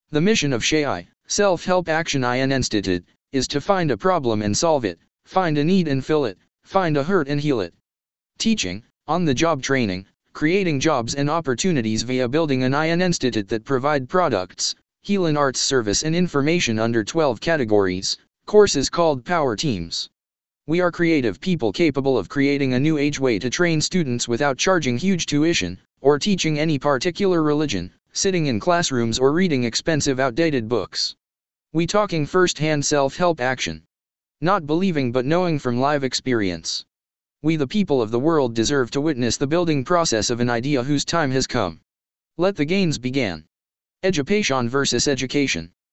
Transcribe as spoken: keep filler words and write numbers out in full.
The mission of S H A I, Self-Help Action Institute, is to find a problem and solve it, find a need and fill it, find a hurt and heal it. Teaching, on-the-job training, creating jobs and opportunities via building an I N institute that provide products, heal and arts service and information under twelve categories, courses called Power Teams. We are creative people capable of creating a new age way to train students without charging huge tuition, or teaching any particular religion, sitting in classrooms or reading expensive outdated books. We talking first-hand self-help action. Not believing but knowing from live experience. We the people of the world deserve to witness the building process of an idea whose time has come. Let the gains begin. Education versus education.